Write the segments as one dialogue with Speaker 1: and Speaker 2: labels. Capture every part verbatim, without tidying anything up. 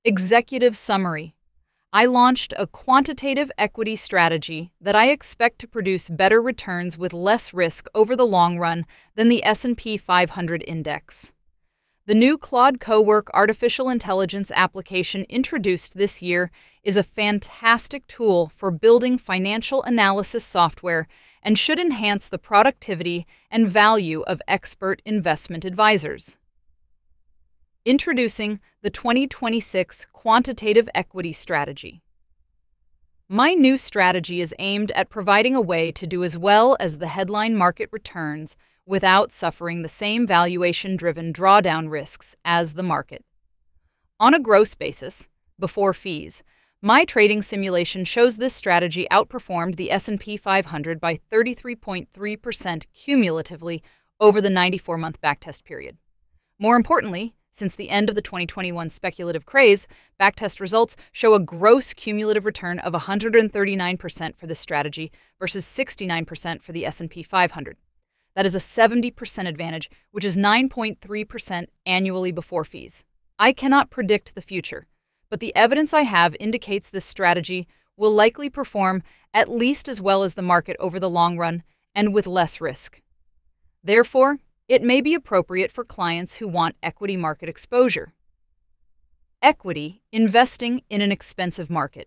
Speaker 1: Executive Summary. I launched a quantitative equity strategy that I expect to produce better returns with less risk over the long run than the S and P five hundred index. The new Claude Cowork artificial intelligence application introduced this year is a fantastic tool for building financial analysis software and should enhance the productivity and value of expert investment advisors. Introducing the twenty twenty-six Quantitative Equity Strategy. My new strategy is aimed at providing a way to do as well as the headline market returns without suffering the same valuation-driven drawdown risks as the market. On a gross basis, before fees, my trading simulation shows this strategy outperformed the S and P five hundred by thirty-three point three percent cumulatively over the ninety-four month backtest period. More importantly, since the end of the twenty twenty-one speculative craze, backtest results show a gross cumulative return of one hundred thirty-nine percent for this strategy versus sixty-nine percent for the S and P five hundred. That is a seventy percent advantage, which is nine point three percent annually before fees. I cannot predict the future, but the evidence I have indicates this strategy will likely perform at least as well as the market over the long run and with less risk. Therefore, it may be appropriate for clients who want equity market exposure. Equity, investing in an expensive market.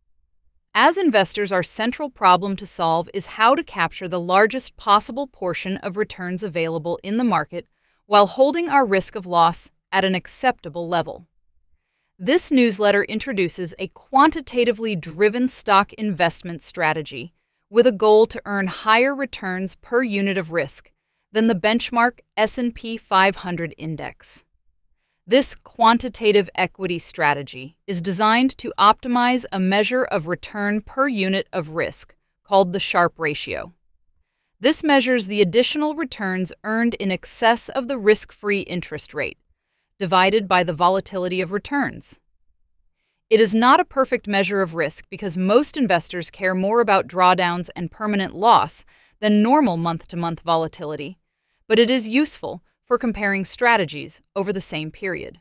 Speaker 1: As investors, our central problem to solve is how to capture the largest possible portion of returns available in the market while holding our risk of loss at an acceptable level. This newsletter introduces a quantitatively driven stock investment strategy with a goal to earn higher returns per unit of risk than the benchmark S and P five hundred index. This quantitative equity strategy is designed to optimize a measure of return per unit of risk called the Sharpe ratio. This measures the additional returns earned in excess of the risk-free interest rate, divided by the volatility of returns. It is not a perfect measure of risk because most investors care more about drawdowns and permanent loss than normal month-to-month volatility, but it is useful for comparing strategies over the same period.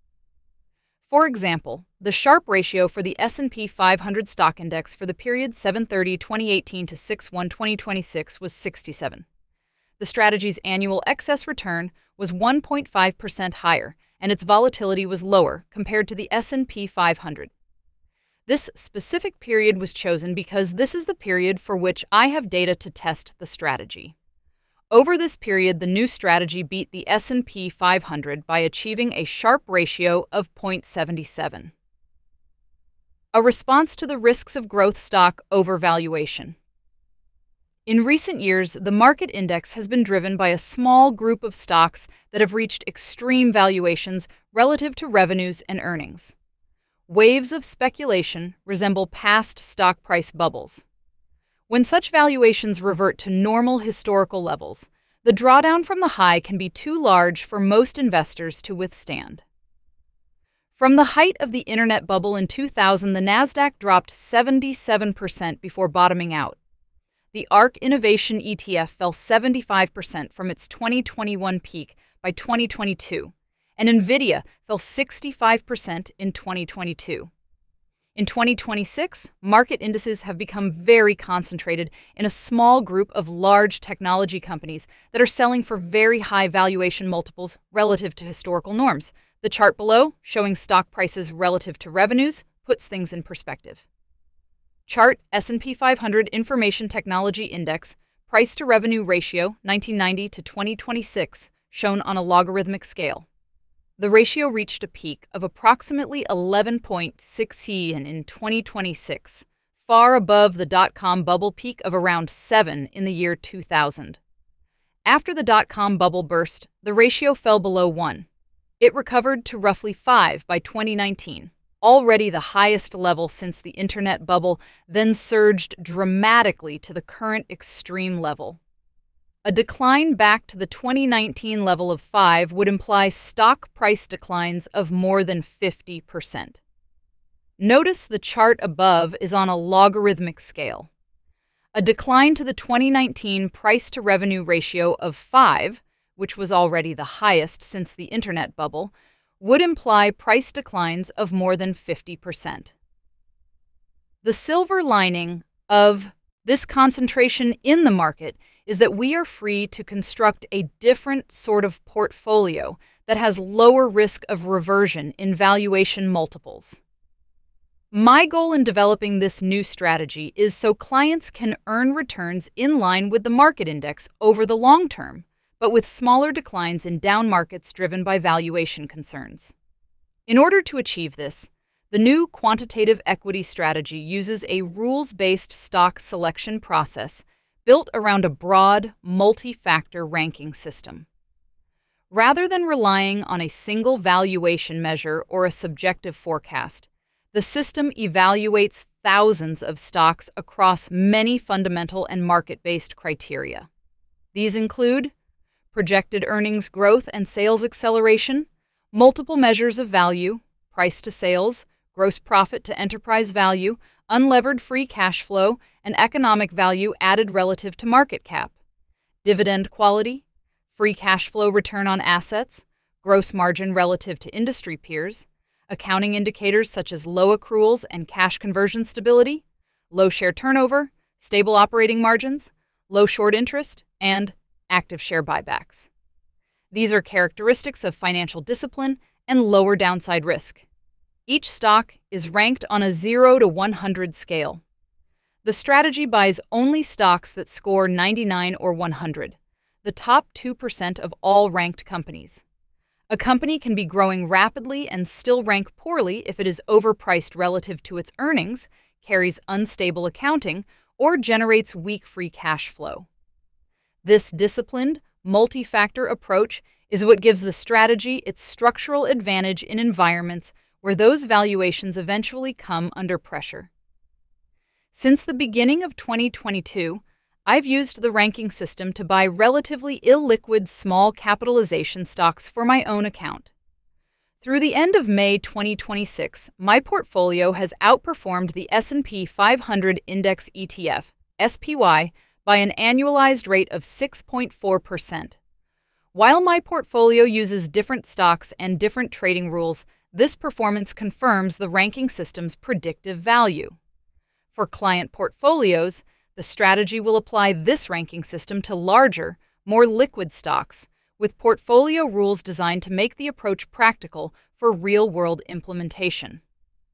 Speaker 1: For example, the Sharpe ratio for the S and P five hundred stock index for the period seven thirty twenty eighteen to six one twenty twenty-six was sixty-seven. The strategy's annual excess return was one point five percent higher, and its volatility was lower compared to the S and P five hundred. This specific period was chosen because this is the period for which I have data to test the strategy. Over this period, the new strategy beat the S and P five hundred by achieving a Sharpe ratio of zero point seven seven. A response to the risks of growth stock overvaluation. In recent years, the market index has been driven by a small group of stocks that have reached extreme valuations relative to revenues and earnings. Waves of speculation resemble past stock price bubbles. When such valuations revert to normal historical levels, the drawdown from the high can be too large for most investors to withstand. From the height of the internet bubble in two thousand, the Nasdaq dropped seventy-seven percent before bottoming out. The ARK Innovation E T F fell seventy-five percent from its twenty twenty-one peak by twenty twenty-two, and NVIDIA fell sixty-five percent in twenty twenty-two. In twenty twenty-six, market indices have become very concentrated in a small group of large technology companies that are selling for very high valuation multiples relative to historical norms. The chart below, showing stock prices relative to revenues, puts things in perspective. Chart S and P five hundred Information Technology Index, price to revenue ratio nineteen ninety to twenty twenty-six, shown on a logarithmic scale. The ratio reached a peak of approximately eleven point six in twenty twenty-six, far above the dot-com bubble peak of around seven in the year two thousand. After the dot-com bubble burst, the ratio fell below one. It recovered to roughly five by twenty nineteen, already the highest level since the internet bubble, then surged dramatically to the current extreme level. A decline back to the twenty nineteen level of five would imply stock price declines of more than fifty percent. Notice the chart above is on a logarithmic scale. A decline to the twenty nineteen price-to-revenue ratio of five, which was already the highest since the internet bubble, would imply price declines of more than fifty percent. The silver lining of this concentration in the market is that we are free to construct a different sort of portfolio that has lower risk of reversion in valuation multiples. My goal in developing this new strategy is so clients can earn returns in line with the market index over the long term, but with smaller declines in down markets driven by valuation concerns. In order to achieve this, the new quantitative equity strategy uses a rules-based stock selection process built around a broad, multi-factor ranking system. Rather than relying on a single valuation measure or a subjective forecast, the system evaluates thousands of stocks across many fundamental and market-based criteria. These include projected earnings growth and sales acceleration, multiple measures of value, price to sales, gross profit to enterprise value, unlevered free cash flow, and economic value added relative to market cap, dividend quality, free cash flow return on assets, gross margin relative to industry peers, accounting indicators such as low accruals and cash conversion stability, low share turnover, stable operating margins, low short interest, and active share buybacks. These are characteristics of financial discipline and lower downside risk. Each stock is ranked on a zero to one hundred scale. The strategy buys only stocks that score ninety-nine or one hundred, the top two percent of all ranked companies. A company can be growing rapidly and still rank poorly if it is overpriced relative to its earnings, carries unstable accounting, or generates weak free cash flow. This disciplined, multi-factor approach is what gives the strategy its structural advantage in environments where those valuations eventually come under pressure. Since the beginning of twenty twenty-two, I've used the ranking system to buy relatively illiquid small capitalization stocks for my own account. Through the end of May twenty twenty-six, my portfolio has outperformed the S and P five hundred Index E T F, S P Y, by an annualized rate of six point four percent. While my portfolio uses different stocks and different trading rules, this performance confirms the ranking system's predictive value. For client portfolios, the strategy will apply this ranking system to larger, more liquid stocks, with portfolio rules designed to make the approach practical for real-world implementation.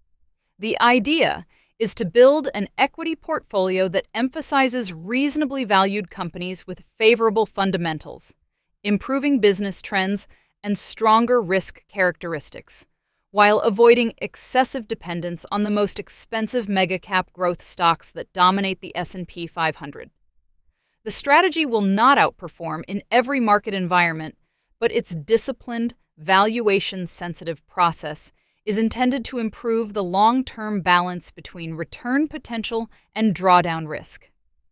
Speaker 1: The idea is to build an equity portfolio that emphasizes reasonably valued companies with favorable fundamentals, improving business trends, and stronger risk characteristics, while avoiding excessive dependence on the most expensive mega-cap growth stocks that dominate the S and P five hundred. The strategy will not outperform in every market environment, but its disciplined, valuation-sensitive process is intended to improve the long-term balance between return potential and drawdown risk.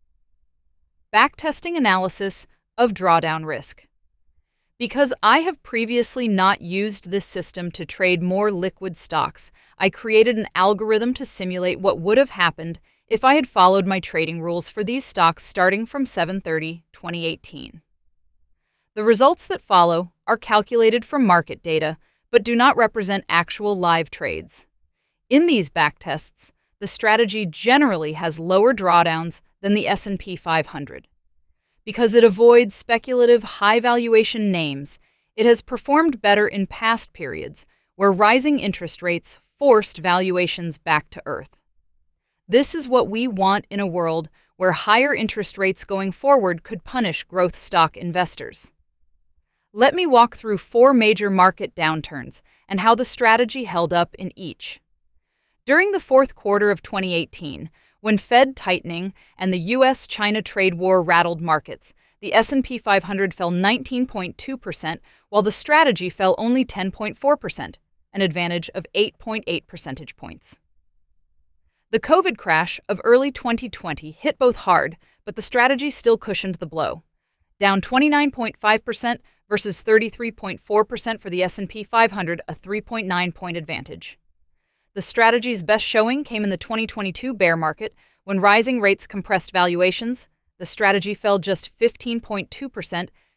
Speaker 1: Backtesting analysis of drawdown risk. Because I have previously not used this system to trade more liquid stocks, I created an algorithm to simulate what would have happened if I had followed my trading rules for these stocks starting from seven thirty twenty eighteen. The results that follow are calculated from market data, but do not represent actual live trades. In these backtests, the strategy generally has lower drawdowns than the S and P five hundred. Because it avoids speculative high-valuation names, it has performed better in past periods where rising interest rates forced valuations back to earth. This is what we want in a world where higher interest rates going forward could punish growth stock investors. Let me walk through four major market downturns and how the strategy held up in each. During the fourth quarter of twenty eighteen, when Fed tightening and the U S China trade war rattled markets, the S and P five hundred fell nineteen point two percent, while the strategy fell only ten point four percent, an advantage of eight point eight percentage points. The COVID crash of early twenty twenty hit both hard, but the strategy still cushioned the blow, down twenty-nine point five percent versus thirty-three point four percent for the S and P five hundred, a three point nine point advantage. The strategy's best showing came in the twenty twenty-two bear market, when rising rates compressed valuations. The strategy fell just fifteen point two percent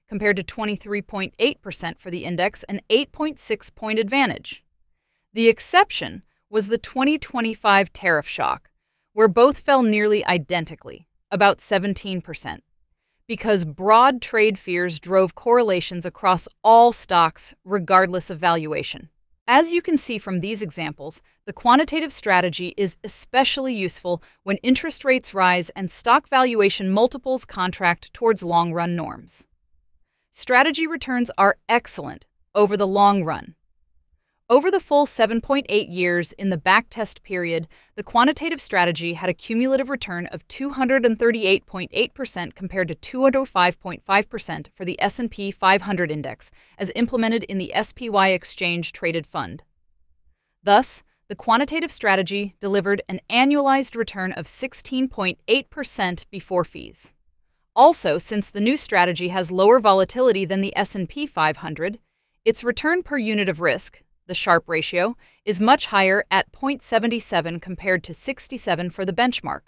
Speaker 1: compared to twenty-three point eight percent for the index, an eight point six point advantage. The exception was the twenty twenty-five tariff shock, where both fell nearly identically, about seventeen percent, because broad trade fears drove correlations across all stocks regardless of valuation. As you can see from these examples, the quantitative strategy is especially useful when interest rates rise and stock valuation multiples contract towards long-run norms. Strategy returns are excellent over the long run. Over the full seven point eight years in the backtest period, the quantitative strategy had a cumulative return of two hundred thirty-eight point eight percent compared to two hundred five point five percent for the S and P five hundred index, as implemented in the S P Y exchange-traded fund. Thus, the quantitative strategy delivered an annualized return of sixteen point eight percent before fees. Also, since the new strategy has lower volatility than the S and P five hundred, its return per unit of risk, the Sharpe ratio, is much higher at zero point seven seven compared to sixty-seven for the benchmark.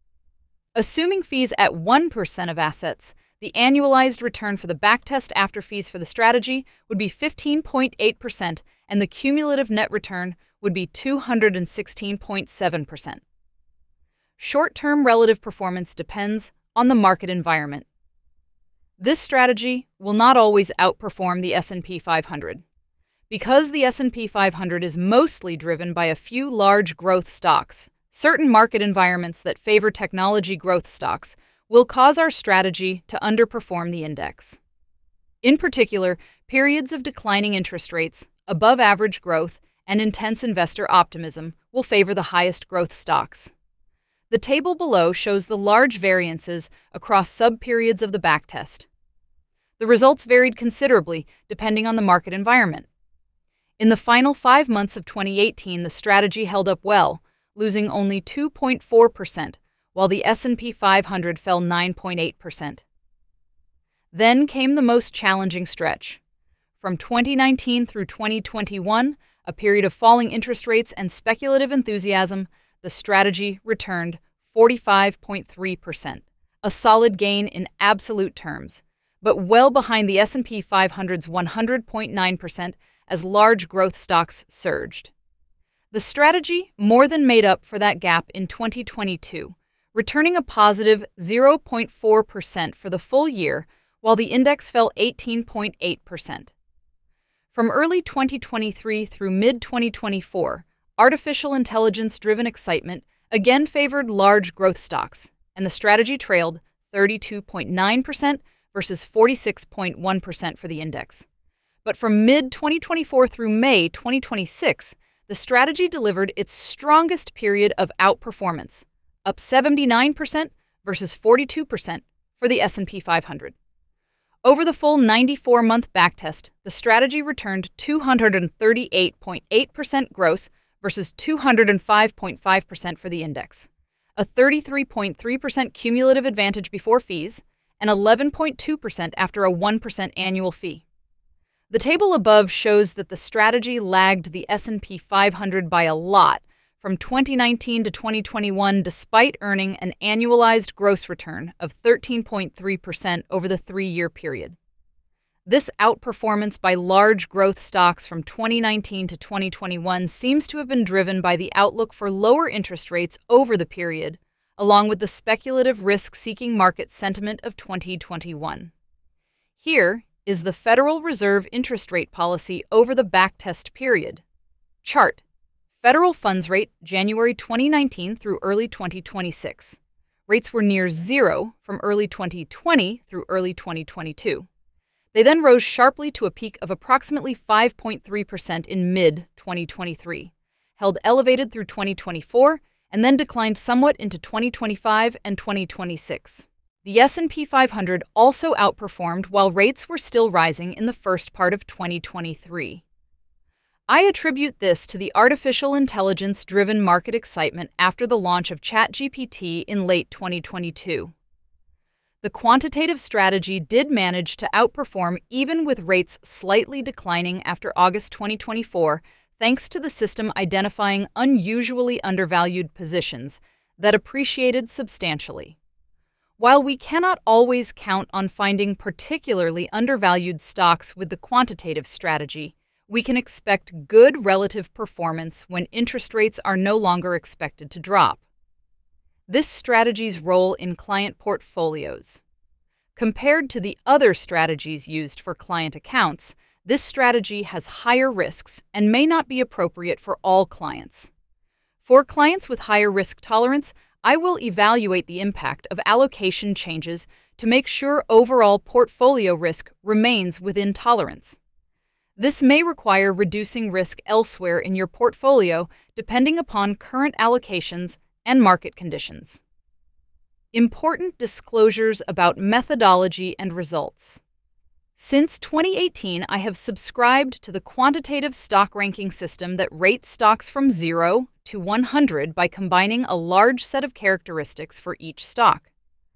Speaker 1: Assuming fees at one percent of assets, the annualized return for the backtest after fees for the strategy would be fifteen point eight percent and the cumulative net return would be two hundred sixteen point seven percent. Short-term relative performance depends on the market environment. This strategy will not always outperform the S and P five hundred. Because the S and P five hundred is mostly driven by a few large growth stocks, certain market environments that favor technology growth stocks will cause our strategy to underperform the index. In particular, periods of declining interest rates, above-average growth, and intense investor optimism will favor the highest growth stocks. The table below shows the large variances across sub-periods of the backtest. The results varied considerably depending on the market environment. In the final five months of twenty eighteen, the strategy held up well, losing only two point four percent, while the S and P five hundred fell nine point eight percent. Then came the most challenging stretch. From twenty nineteen through twenty twenty-one, a period of falling interest rates and speculative enthusiasm, the strategy returned forty-five point three percent, a solid gain in absolute terms, but well behind the S and P five hundred's one hundred point nine percent as large growth stocks surged. The strategy more than made up for that gap in twenty twenty-two, returning a positive zero point four percent for the full year, while the index fell eighteen point eight percent. From early twenty twenty-three through mid twenty twenty-four, artificial intelligence-driven excitement again favored large growth stocks, and the strategy trailed thirty-two point nine percent versus forty-six point one percent for the index. But from mid twenty twenty-four through May twenty twenty-six, the strategy delivered its strongest period of outperformance, up seventy-nine percent versus forty-two percent for the S and P five hundred. Over the full ninety-four month backtest, the strategy returned two hundred thirty-eight point eight percent gross versus two hundred five point five percent for the index, a thirty-three point three percent cumulative advantage before fees, and eleven point two percent after a one percent annual fee. The table above shows that the strategy lagged the S and P five hundred by a lot from twenty nineteen to twenty twenty-one, despite earning an annualized gross return of thirteen point three percent over the three-year period. This outperformance by large growth stocks from twenty nineteen to twenty twenty-one seems to have been driven by the outlook for lower interest rates over the period, along with the speculative risk-seeking market sentiment of twenty twenty-one. Here is the Federal Reserve interest rate policy over the backtest period. Chart: Federal funds rate January twenty nineteen through early twenty twenty-six. Rates were near zero from early twenty twenty through early twenty twenty-two. They then rose sharply to a peak of approximately five point three percent in mid twenty twenty-three, held elevated through twenty twenty-four, and then declined somewhat into twenty twenty-five and twenty twenty-six. The S and P five hundred also outperformed while rates were still rising in the first part of twenty twenty-three. I attribute this to the artificial intelligence-driven market excitement after the launch of ChatGPT in late twenty twenty-two. The quantitative strategy did manage to outperform even with rates slightly declining after August twenty twenty-four, thanks to the system identifying unusually undervalued positions that appreciated substantially. While we cannot always count on finding particularly undervalued stocks with the quantitative strategy, we can expect good relative performance when interest rates are no longer expected to drop. This strategy's role in client portfolios. Compared to the other strategies used for client accounts, this strategy has higher risks and may not be appropriate for all clients. For clients with higher risk tolerance, I will evaluate the impact of allocation changes to make sure overall portfolio risk remains within tolerance. This may require reducing risk elsewhere in your portfolio depending upon current allocations and market conditions. Important disclosures about methodology and results. Since twenty eighteen, I have subscribed to the quantitative stock ranking system that rates stocks from zero to one hundred by combining a large set of characteristics for each stock.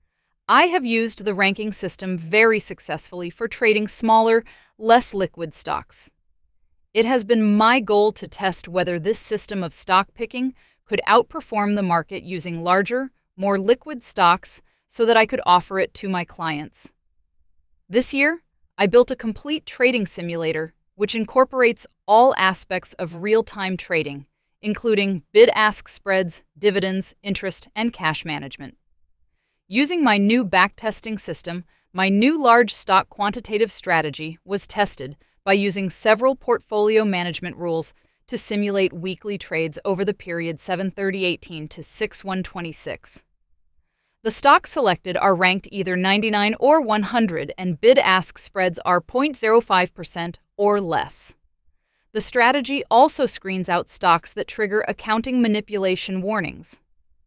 Speaker 1: I have used the ranking system very successfully for trading smaller, less liquid stocks. It has been my goal to test whether this system of stock picking could outperform the market using larger, more liquid stocks so that I could offer it to my clients. This year, I built a complete trading simulator which incorporates all aspects of real-time trading, including bid-ask spreads, dividends, interest, and cash management. Using my new backtesting system, my new large stock quantitative strategy was tested by using several portfolio management rules to simulate weekly trades over the period seven thirty eighteen to six one twenty-six. The stocks selected are ranked either ninety-nine or one hundred, and bid-ask spreads are zero point zero five percent or less. The strategy also screens out stocks that trigger accounting manipulation warnings.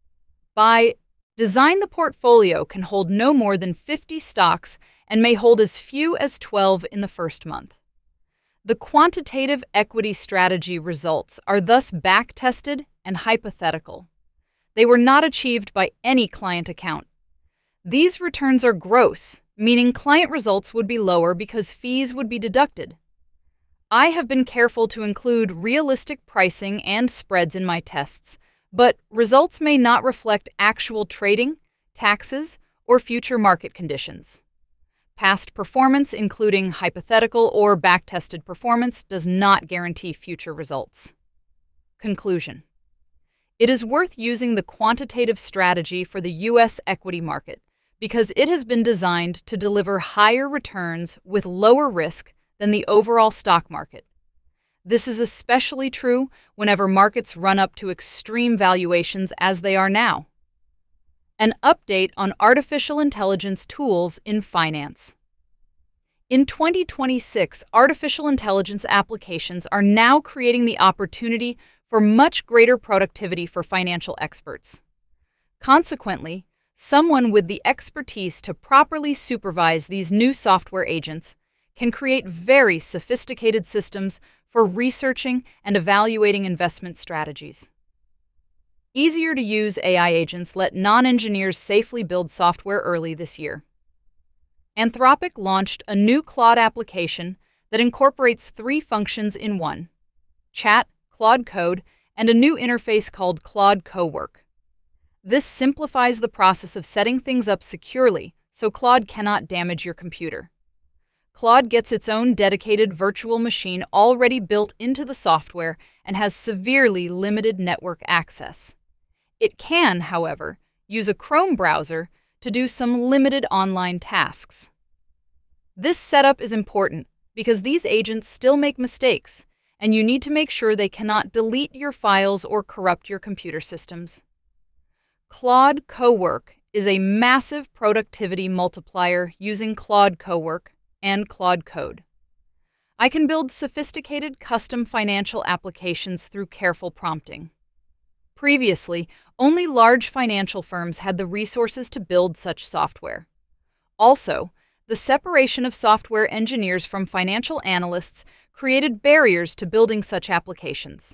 Speaker 1: By design, the portfolio can hold no more than fifty stocks and may hold as few as twelve in the first month. The quantitative equity strategy results are thus back-tested and hypothetical. They were not achieved by any client account. These returns are gross, meaning client results would be lower because fees would be deducted. I have been careful to include realistic pricing and spreads in my tests, but results may not reflect actual trading, taxes, or future market conditions. Past performance, including hypothetical or back-tested performance, does not guarantee future results. Conclusion. It is worth using the quantitative strategy for the U S equity market because it has been designed to deliver higher returns with lower risk than the overall stock market. This is especially true whenever markets run up to extreme valuations as they are now. An update on artificial intelligence tools in finance. In twenty twenty-six, artificial intelligence applications are now creating the opportunity for much greater productivity for financial experts. Consequently, someone with the expertise to properly supervise these new software agents can create very sophisticated systems for researching and evaluating investment strategies. Easier-to-use A I agents let non-engineers safely build software early this year. Anthropic launched a new Claude application that incorporates three functions in one: chat, Claude Code, and a new interface called Claude Cowork. This simplifies the process of setting things up securely so Claude cannot damage your computer. Claude gets its own dedicated virtual machine already built into the software and has severely limited network access. It can, however, use a Chrome browser to do some limited online tasks. This setup is important because these agents still make mistakes, and you need to make sure they cannot delete your files or corrupt your computer systems. Claude Cowork is a massive productivity multiplier using Claude Cowork and Claude Code. I can build sophisticated custom financial applications through careful prompting. Previously, only large financial firms had the resources to build such software. Also, the separation of software engineers from financial analysts created barriers to building such applications.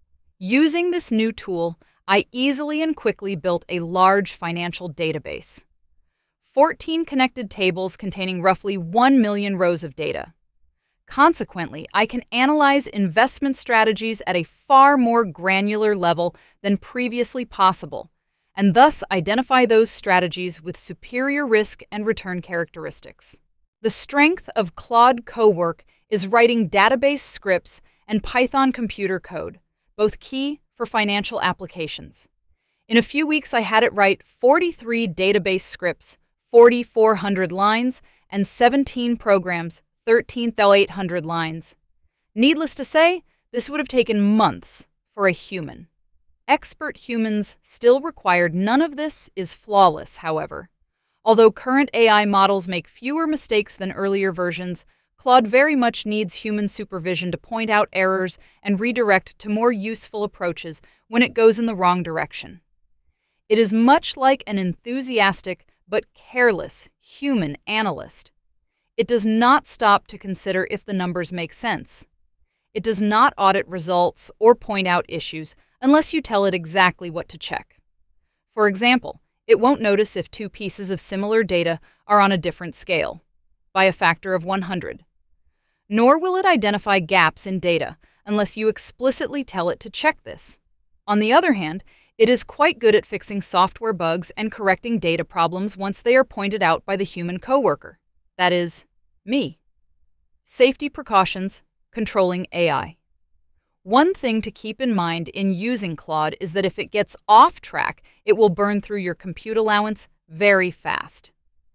Speaker 1: Using this new tool, I easily and quickly built a large financial database. fourteen connected tables containing roughly one million rows of data. Consequently, I can analyze investment strategies at a far more granular level than previously possible, and thus identify those strategies with superior risk and return characteristics. The strength of Claude Cowork is writing database scripts and Python computer code, both key for financial applications. In a few weeks, I had it write forty-three database scripts, four thousand four hundred lines, and seventeen programs, thirteen thousand eight hundred lines. Needless to say, this would have taken months for a human. Expert humans still required. None of this is flawless, however. Although current A I models make fewer mistakes than earlier versions, Claude very much needs human supervision to point out errors and redirect to more useful approaches when it goes in the wrong direction. It is much like an enthusiastic but careless human analyst. It does not stop to consider if the numbers make sense. It does not audit results or point out issues unless you tell it exactly what to check. For example, it won't notice if two pieces of similar data are on a different scale, by a factor of one hundred. Nor will it identify gaps in data unless you explicitly tell it to check this. On the other hand, it is quite good at fixing software bugs and correcting data problems once they are pointed out by the human coworker, that is, me. Safety precautions, controlling A I. One thing to keep in mind in using Claude is that if it gets off track, it will burn through your compute allowance very fast.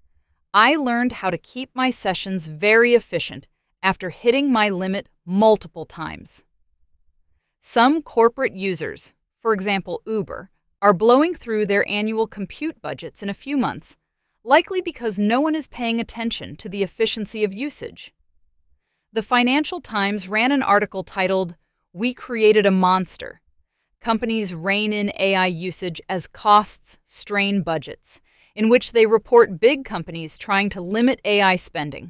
Speaker 1: I learned how to keep my sessions very efficient after hitting my limit multiple times. Some corporate users, for example Uber, are blowing through their annual compute budgets in a few months, likely because no one is paying attention to the efficiency of usage. The Financial Times ran an article titled, "We Created a Monster. Companies rein in A I usage as costs strain budgets," in which they report big companies trying to limit A I spending.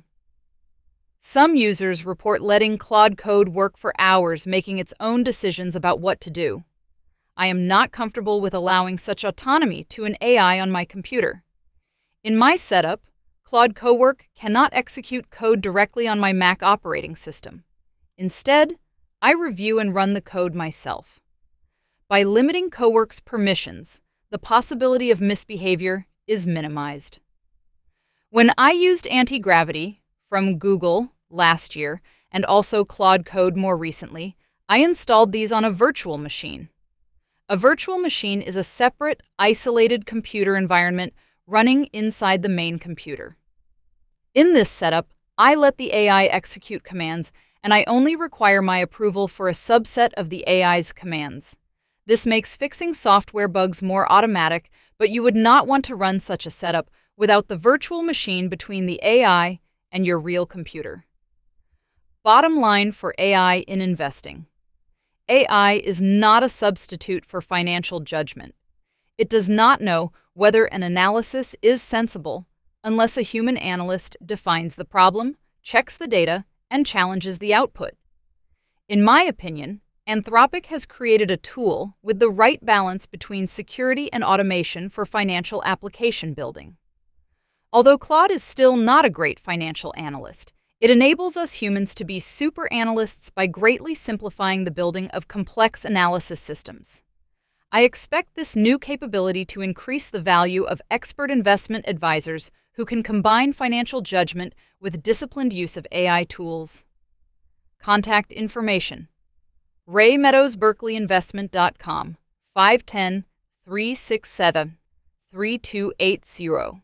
Speaker 1: Some users report letting Claude Code work for hours, making its own decisions about what to do. I am not comfortable with allowing such autonomy to an A I on my computer. In my setup, Claude Cowork cannot execute code directly on my Mac operating system. Instead, I review and run the code myself. By limiting Cowork's permissions, the possibility of misbehavior is minimized. When I used Anti-Gravity from Google last year and also Claude Code more recently, I installed these on a virtual machine. A virtual machine is a separate, isolated computer environment running inside the main computer. In this setup, I let the A I execute commands, and I only require my approval for a subset of the A I's commands. This makes fixing software bugs more automatic, but you would not want to run such a setup without the virtual machine between the A I and your real computer. Bottom line for A I in investing. A I is not a substitute for financial judgment. It does not know whether an analysis is sensible unless a human analyst defines the problem, checks the data, and challenges the output. In my opinion, Anthropic has created a tool with the right balance between security and automation for financial application building. Although Claude is still not a great financial analyst, it enables us humans to be super analysts by greatly simplifying the building of complex analysis systems. I expect this new capability to increase the value of expert investment advisors who can combine financial judgment with disciplined use of A I tools. Contact information: Ray Meadows Berkeley Investment dot com, five one zero, three six seven, three two eight zero.